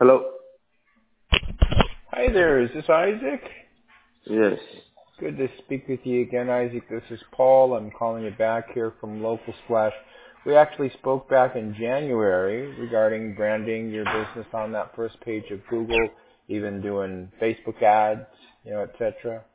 Hello? Hi there, is this Isaac? Yes. Good to speak with you again, Isaac. This is Paul. I'm calling you back here from Local Splash. We actually spoke back in January regarding branding your business on that first page of Google, even doing Facebook ads, etc.